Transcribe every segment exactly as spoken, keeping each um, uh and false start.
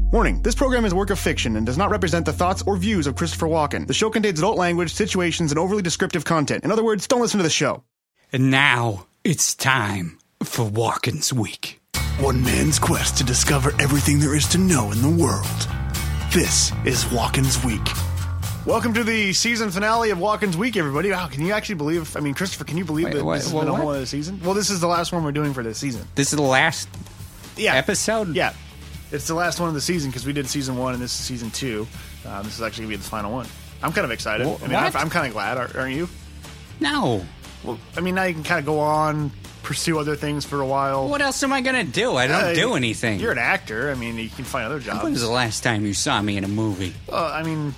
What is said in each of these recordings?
Warning, this program is a work of fiction and does not represent the thoughts or views of Christopher Walken. The show contains adult language, situations, and overly descriptive content. In other words, don't listen to the show. And now, it's time for Walken's Week. One man's quest to discover everything there is to know in the world. This is Walken's Week. Welcome to the season finale of Walken's Week, everybody. Wow, can you actually believe, I mean, Christopher, can you believe Wait, that what- this has what- been a what? whole other season? Well, this is the last one we're doing for this season. This is the last Yeah. episode? Yeah. It's the last one of the season because we did season one and this is season two. Uh, this is actually going to be the final one. I'm kind of excited. Wh- I mean, I'm, what? I'm kind of glad, aren't aren't you? No. Well, I mean, now you can kind of go on, pursue other things for a while. What else am I going to do? I don't Uh, do anything. You're an actor. I mean, you can find other jobs. When was the last time you saw me in a movie? Well, I mean,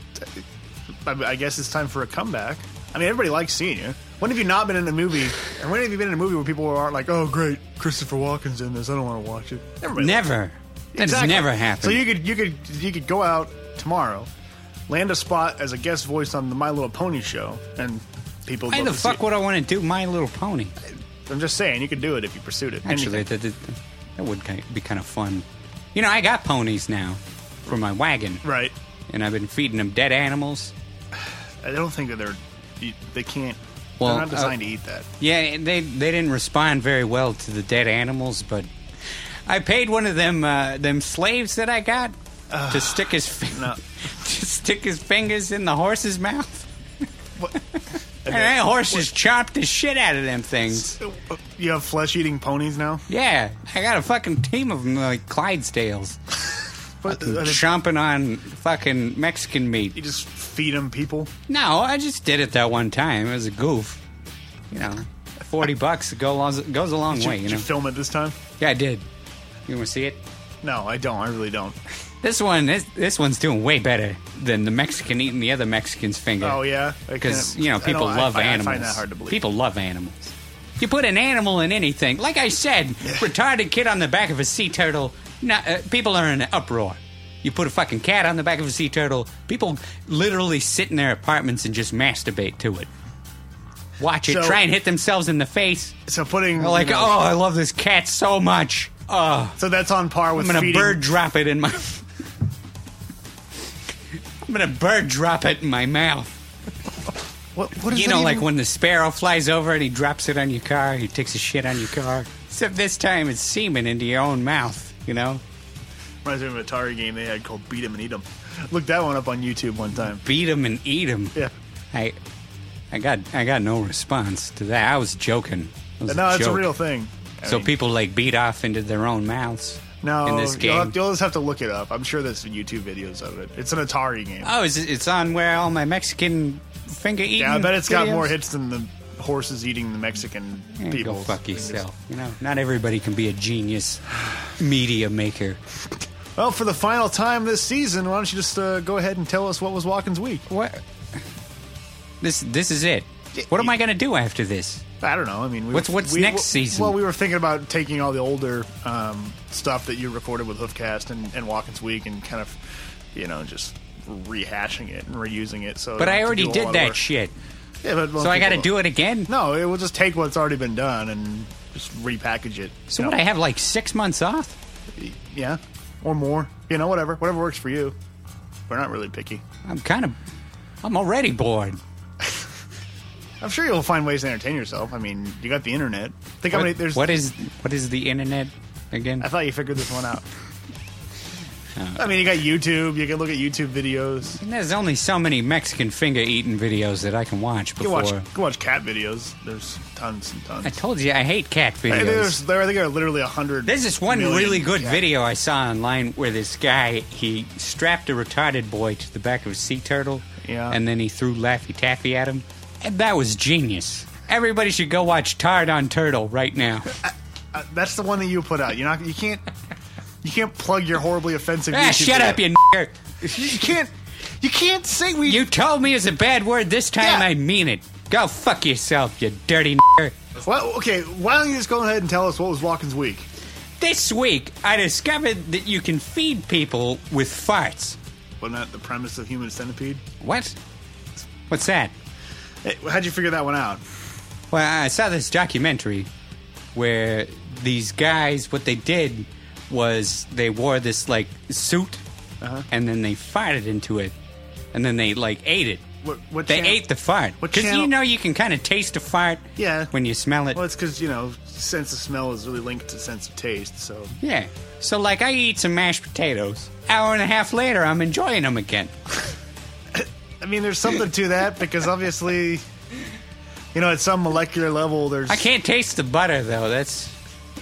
I, I guess it's time for a comeback. I mean, everybody likes seeing you. When have you not been in a movie? And when have you been in a movie where people aren't like, "Oh, great, Christopher Walken's in this. I don't want to watch it." Everybody Never. That has Exactly. never happened. So you could you could you could go out tomorrow, land a spot as a guest voice on the My Little Pony show, and people. Why love the to see fuck it. would I want to do My Little Pony? I'm just saying you could do it if you pursued it. Actually, Anything. that, that, that would ki- be kind of fun. You know, I got ponies now for my wagon, Right. and I've been feeding them dead animals. I don't think that they're you- they can't. Well, they're not designed uh, to eat that. Yeah, they they didn't respond very well to the dead animals, but I paid one of them uh, them slaves that I got to stick his fi- No. to stick his fingers in the horse's mouth, What? and that horse just chopped the shit out of them things. You have flesh-eating ponies now. Yeah, I got a fucking team of them like Clydesdales, What, are they- chomping on fucking Mexican meat. you just feed them people. No, I just did it that one time. It was a goof. You know, forty bucks go long, goes a long Did you, way. did You you know. film it this time? Yeah, I did. You want to see it? No, I don't. I really don't. This one, this, this one's doing way better than the Mexican eating the other Mexican's finger. Oh yeah, I Because can't- you know I people don't- love I, animals. I find that hard to believe. People love animals. You put an animal in anything, like I said, retarded kid on the back of a sea turtle. Not, uh, people are in an uproar. You put a fucking cat on the back of a sea turtle. People literally sit in their apartments and just masturbate to it. Watch it, So- try and hit themselves in the face. So putting They're like, you know, oh, I love this cat so much. Oh, So that's on par with I'm gonna feeding. bird drop it in my. I'm gonna bird drop it in my mouth. What, what is You that know, even- like when the sparrow flies over and he drops it on your car, he takes a shit on your car. Except this time it's semen into your own mouth, you know? Reminds me of an Atari game they had called Beat 'em and Eat 'em. Looked that one up on YouTube one time. Beat him and eat him. Yeah. I, I got, I got no response to that. I was joking. It was No, it's a joke. real thing. I So mean, people like beat off into their own mouths. no, in this You'll, game. have, you'll just have to look it up. I'm sure there's YouTube videos of it. It's an Atari game. Oh, is it, it's on where all my Mexican finger eating. yeah, I bet it's got videos? more hits than the horses eating the Mexican Yeah, people. go fuck yourself. You know, not everybody can be a genius media maker. Well, for the final time this season, why don't you just uh, go ahead and tell us what was Walken's week? What? This this is it. What am I gonna do after this? I don't know. I mean, we What's- were- what's we- next season? Well, we were thinking about taking all the older um, stuff that you recorded with Hoofcast and, and Walken's Week and kind of, you know, just rehashing it and reusing it. So, But you I don't have to already do a lot did of that work. shit. Yeah, but most So I got to people- do it again. No, it will just take what's already been done and just repackage it. So you what? know? I have like six months off. Yeah, or more. You know, whatever, whatever works for you. We're not really picky. I'm kind of. I'm already bored. I'm sure you'll find ways to entertain yourself. I mean, you got the internet. Think how What, many there's. what is what is the internet again? I thought you figured this one out. I mean, you got YouTube. You can look at YouTube videos. There's only so many Mexican finger eating videos that I can watch You can before. watch, you can watch cat videos. There's tons and tons. I told you I hate cat Hey, videos. there's, there, I think there are literally a hundred. There's this one million really good cat- video I saw online where this guy, he strapped a retarded boy to the back of a sea turtle, Yeah. and then he threw Laffy Taffy at him. And that was genius. Everybody should go watch Tard on Turtle right now. Uh, that's the one that you put out. You're not. You can't. You can't plug your horribly offensive. ah, YouTube shut video. up, you n***er. You can't. You can't say we. You told me it's a bad word. This time Yeah. I mean it. Go fuck yourself, you dirty n***er. Well, okay. Why don't you just go ahead and tell us what was Walken's week? This week, I discovered that you can feed people with farts. Wasn't that the premise of Human Centipede? What? What's that? Hey, how'd you figure that one out? Well, I saw this documentary where these guys, what they did was they wore this like suit, Uh-huh. and then they farted into it, and then they like ate it. What, what They channel- ate the fart What because channel- you know you can kind of taste a fart. Yeah. When you smell it. Well, it's because, you know, sense of smell is really linked to sense of taste, so... Yeah. So, like, I eat some mashed potatoes. Hour and a half later, I'm enjoying them again. I mean, there's something to that, because obviously, you know, at some molecular level, there's... I can't taste the butter, though. That's...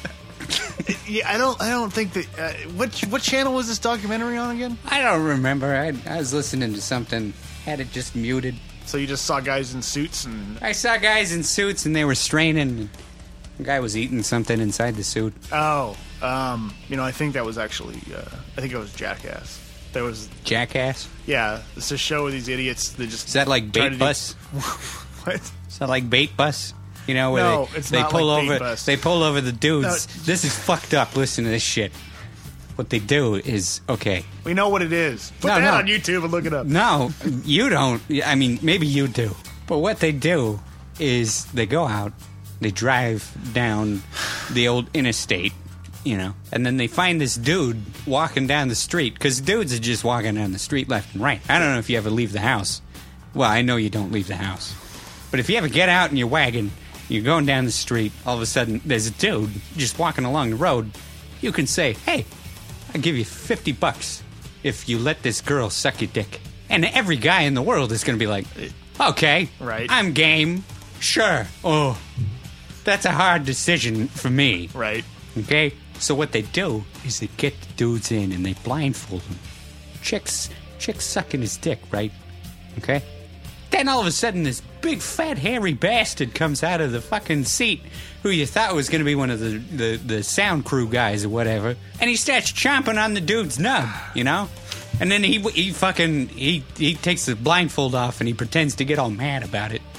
Yeah, I don't I don't think that... Uh, what, what channel was this documentary on again? I don't remember. I, I was listening to something. Had it just muted. So you just saw guys in suits and... I saw guys in suits, and they were straining. The guy was eating something inside the suit. Oh, um, you know, I think that was actually... Uh, I think it was Jackass. There was... Jackass? Yeah, it's a show with these idiots that just... Is that like try to Bait do- Bus? What? Is that like Bait Bus? You know, where No, they, it's they not pull like Bait over Bus. they pull over the dudes. No. This is fucked up. Listen to this shit. What they do is okay. We know what it is. Put No, that no. on YouTube and look it up. No, you don't. I mean, maybe you do. But what they do is they go out, they drive down the old interstate, you know, and then they find this dude walking down the street, because dudes are just walking down the street left and right. I don't know if you ever leave the house. Well, I know you don't leave the house. But if you ever get out in your wagon, you're going down the street, all of a sudden there's a dude just walking along the road, you can say, hey, I'll give you fifty bucks if you let this girl suck your dick. And every guy in the world is going to be like, okay, Right. I'm game. Sure. Oh, that's a hard decision for me. Right. Okay? So what they do is they get the dudes in and they blindfold them. Chicks, chicks sucking his dick, right? Okay? Then all of a sudden this big fat hairy bastard comes out of the fucking seat who you thought was going to be one of the, the, the sound crew guys or whatever, and he starts chomping on the dude's nub, you know? And then he he fucking, he, he takes the blindfold off and he pretends to get all mad about it.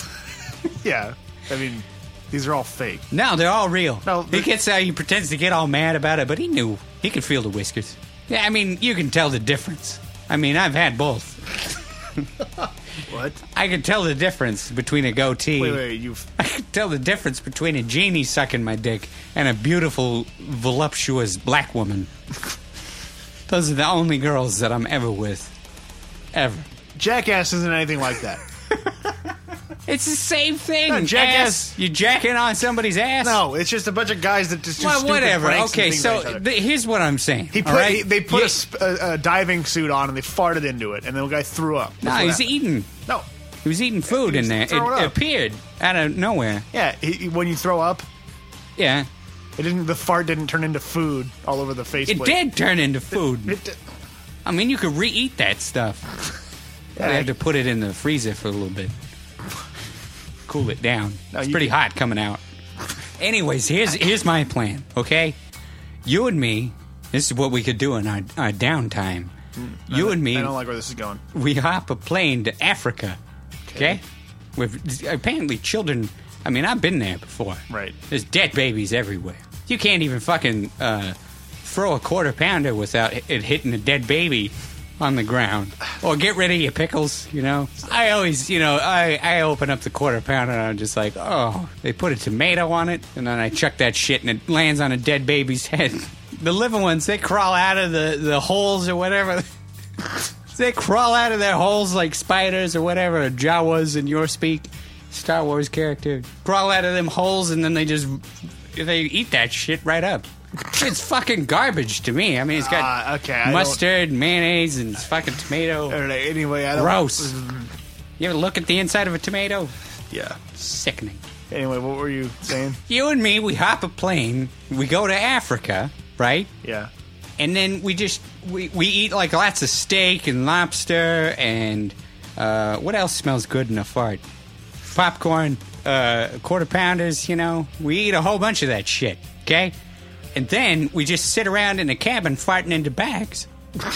Yeah. I mean, these are all fake. No, they're all real. No, he they're- gets out, he pretends to get all mad about it, but he knew. He could feel the whiskers. Yeah, I mean, you can tell the difference. I mean, I've had both. What? I can tell the difference between a goatee. Wait, wait, you've... I can tell the difference between a genie sucking my dick and a beautiful, voluptuous black woman. Those are the only girls that I'm ever with. Ever. Jackass isn't anything like that. It's the same thing. No, Jackass- Ass. You jacking on somebody's ass? No, it's just a bunch of guys that just do Well, stupid whatever. pranks and Okay, things so on each other. th- here's what I'm saying. He put, all right? he, they put You- a, sp- a, a diving suit on and they farted into it, and then the guy threw up. No, That's what he's happened. eating. No, He was eating food He in was there. It throwing up. appeared out of nowhere. yeah. He, he- when you throw up, Yeah. it didn't. The fart didn't turn into food all over the face. It did turn into food. It did. I mean, you could re-eat that stuff. I had to put it in the freezer for a little bit. Cool it down. No, It's you pretty can- hot coming out. Anyways, here's here's my plan, okay? You and me, this is what we could do in our, our downtime. You and me, I don't like where this is going. we hop a plane to Africa, okay? With apparently children. I mean, I've been there before. Right. There's dead babies everywhere. You can't even fucking uh, throw a quarter pounder without it hitting a dead baby on the ground. Or get rid of your pickles, you know? I always, you know, I, I open up the quarter pounder and I'm just like, oh, they put a tomato on it, and then I chuck that shit and it lands on a dead baby's head. The living ones, they crawl out of the, the holes or whatever. They crawl out of their holes like spiders or whatever, Jawas in your speak. Star Wars character. Crawl out of them holes and then they just, they eat that shit right up. It's fucking garbage to me. I mean, it's got Ah, okay, I don't- mustard, mayonnaise, and fucking tomato. All right, anyway, I don't. Gross. You ever look at the inside of a tomato? Yeah. Sickening. Anyway, what were you saying? You and me, we hop a plane, we go to Africa, right? Yeah. And then we just, we, we eat like lots of steak and lobster and, uh, what else smells good in a fart? Popcorn, uh, quarter pounders, you know? We eat a whole bunch of that shit, okay? And then we just sit around in a cabin farting into bags.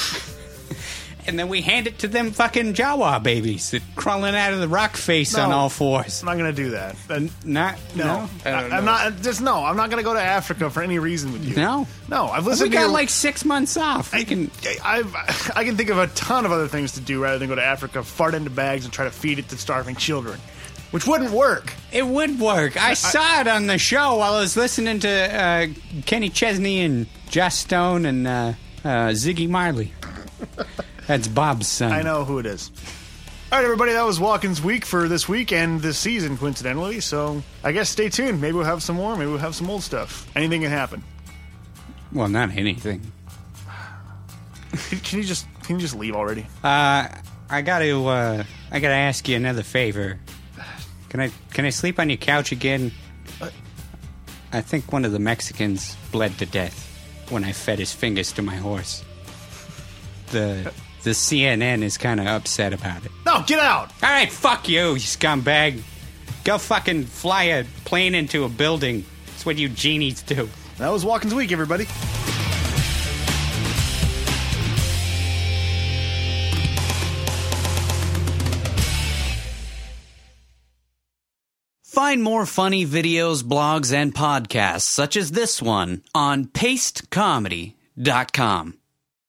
And then we hand it to them fucking Jawa babies that crawling out of the rock face on No. all fours. I'm not gonna do that. Uh, Not, no, no? I, I'm not. Just no. I'm not gonna go to Africa for any reason with you. No? No, I've We listened to got your, like six months off. We can... I've, I can think of a ton of other things to do rather than go to Africa, fart into bags, and try to feed it to starving children. which wouldn't work. It would work. I, I saw it on the show while I was listening to uh, Kenny Chesney and Joss Stone and uh, uh, Ziggy Marley. That's Bob's son. I know who it is. All right, everybody, that was Walken's Week for this week and this season, coincidentally. So I guess stay tuned. Maybe we'll have some more. Maybe we'll have some old stuff. Anything can happen. Well, not anything. Can, can you just can you just leave already? Uh, I gotta uh, I gotta ask you another favor. Can I can I sleep on your couch again? I think one of the Mexicans bled to death when I fed his fingers to my horse. The the C N N is kind of upset about it. No, get out! All right, fuck you, you scumbag. Go fucking fly a plane into a building. That's what you genies do. That was Walken's Week, everybody. Find more funny videos, blogs, and podcasts such as this one on paste comedy dot com.